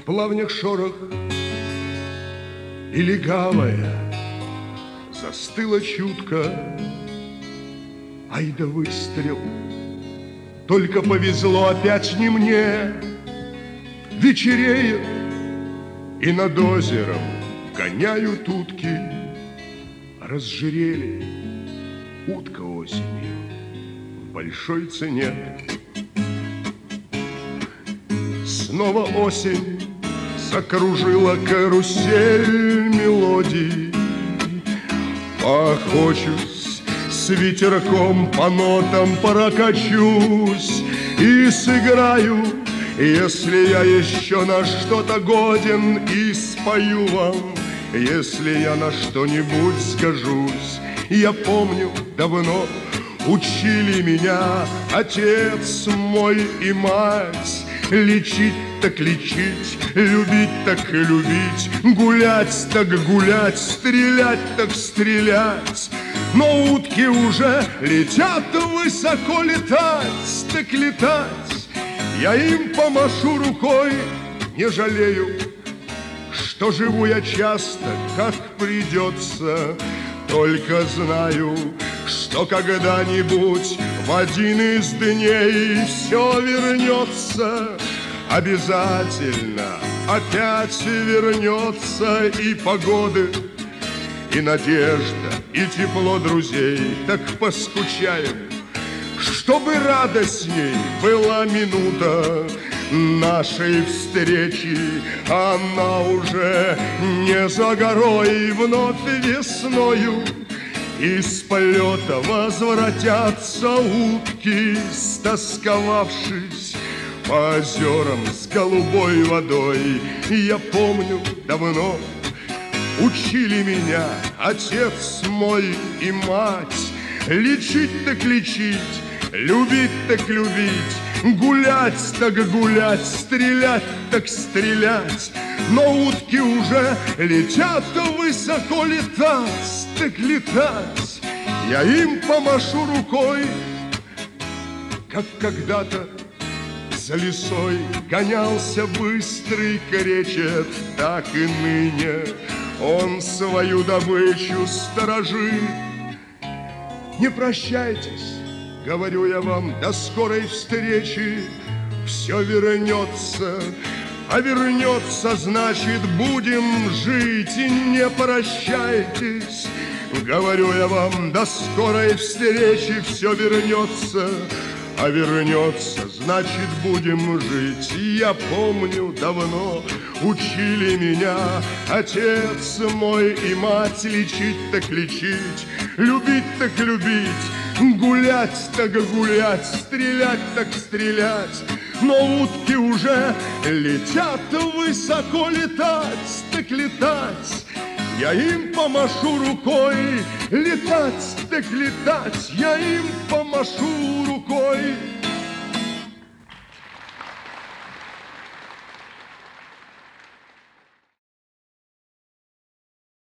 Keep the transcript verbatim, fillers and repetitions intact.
В плавнях шорох и легавая застыла чутко. Ай да выстрел, только повезло опять не мне. Вечереет, и над озером гоняют утки. Разжирели утка осенью в большой цене. Снова осень закружила карусель мелодий. Похочусь с ветерком, по нотам прокачусь и сыграю, если я еще на что-то годен, и спою вам, если я на что-нибудь сгожусь. Я помню, давно учили меня отец мой и мать. Лечить так лечить, любить так любить, гулять так гулять, стрелять так стрелять. Но утки уже летят высоко, летать так летать. Я им помашу рукой, не жалею, что живу я часто, как придется. Только знаю, что когда-нибудь в один из дней все вернется. Обязательно опять вернется и погоды, и надежда, и тепло друзей. Так поскучаем, чтобы радостней была минута нашей встречи. Она уже не за горой, вновь весною из полета возвратятся утки, стосковавшись по озерам с голубой водой. Я помню, давно учили меня отец мой и мать. Лечить так лечить, любить так любить, гулять так гулять, стрелять так стрелять. Но утки уже летят высоко, летать так летать. Я им помашу рукой, как когда-то за лесой гонялся быстрый кречет, так и ныне он свою добычу сторожит. Не прощайтесь, говорю я вам, до скорой встречи. Все вернется, а вернется, значит, будем жить. И не прощайтесь, говорю я вам, до скорой встречи. Все вернется, а вернется, значит, будем жить. Я помню, давно учили меня отец мой и мать. Лечить так лечить, любить так любить, гулять так гулять, стрелять так стрелять. Но утки уже летят высоко, летать так летать. Я им помашу рукой, летать так летать. Я им помашу